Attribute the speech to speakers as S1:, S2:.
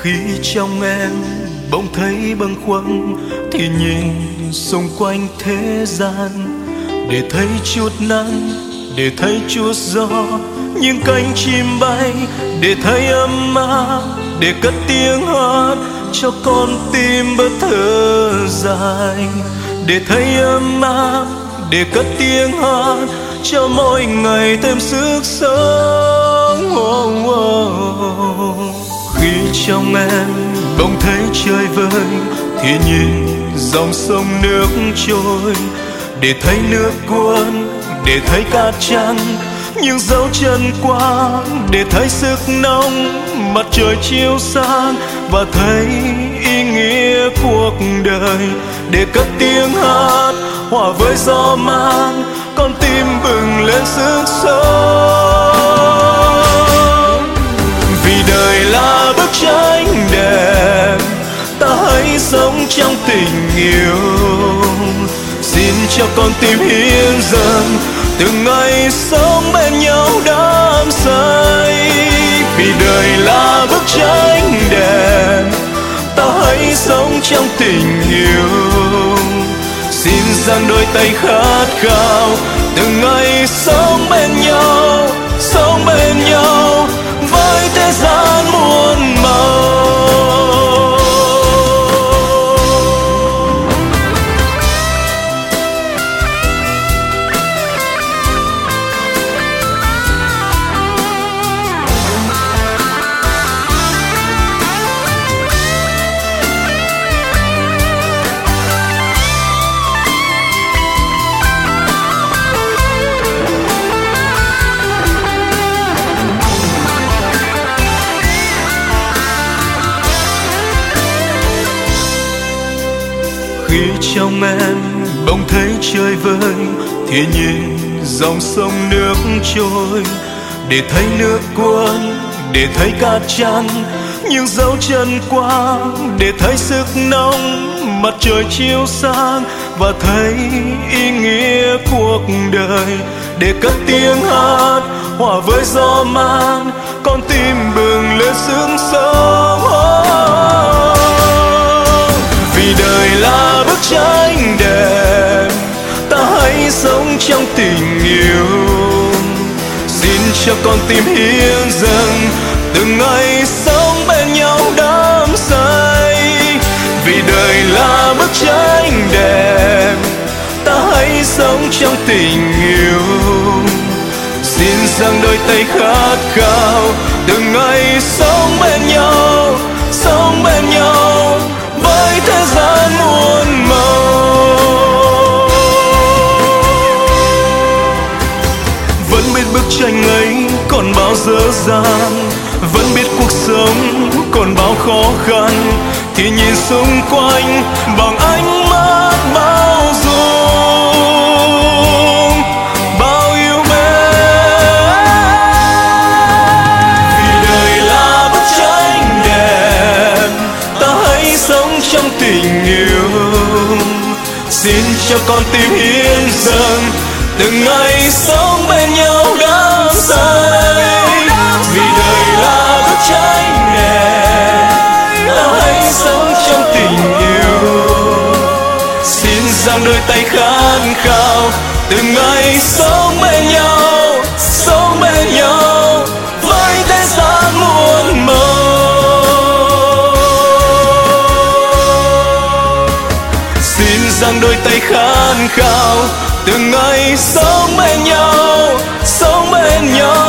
S1: Khi trong em bỗng thấy bâng khuâng thì nhìn xung quanh thế gian, để thấy chút nắng, để thấy chút gió, những cánh chim bay, để thấy ấm áp, để cất tiếng hát cho con tim bớt thở dài, để thấy ấm áp, để cất tiếng hát cho mỗi ngày thêm sức sống. Khi trong em bỗng thấy trời vơi thì nhìn dòng sông nước trôi, để thấy nước cuốn, để thấy cát trắng, những dấu chân qua, để thấy sức nóng mặt trời chiếu sáng và thấy ý nghĩa cuộc đời, để cất tiếng hát hòa với gió mang con tim bừng lên sức sống. Vì đời là bức tranh đẹp, ta hãy sống trong tình yêu, xin cho con tim hiến dâng từng ngày sống bên nhau đắm say. Vì đời là bức tranh đẹp, ta hãy sống trong tình yêu, xin dang đôi tay khát khao từng ngày sống bên nhau, sống bên nhau với thế gian muôn màu. Khi trong em bỗng thấy trời vơi thì nhìn dòng sông nước trôi, để thấy nước cuốn, để thấy cát trắng, những dấu chân qua, để thấy sức nóng mặt trời chiếu sáng và thấy ý nghĩa cuộc đời, để cất tiếng hát hòa với gió mang con tim bừng lên sức sống. Vì đời là bức tranh đẹp, ta hãy sống trong tình yêu, xin cho con tim hiến dâng từng ngày sống bên nhau đắm say. Vì đời là bức tranh đẹp, ta hãy sống trong tình yêu, xin dang đôi tay khát khao từng ngày sống bên nhau, sống bên nhau với thế gian muôn màu. Vẫn biết bức tranh ấy còn bao dở dang, vẫn biết cuộc sống còn bao khó khăn, thì nhìn xung quanh bằng ánh mắt bao dung, bao yêu mến. Vì đời là bức tranh đẹp, ta hãy sống trong tình yêu, xin cho con tim hiến dâng từng ngày sống bên nhau đắm say. Vì đời là bức tranh đẹp, ta hãy sống trong tình yêu, xin dang đôi tay khát khao từng ngày sống bên nhau, sống bên nhau với thế gian muôn màu. Xin dang đôi tay khát khao từng ngày sống bên nhau, sống bên nhau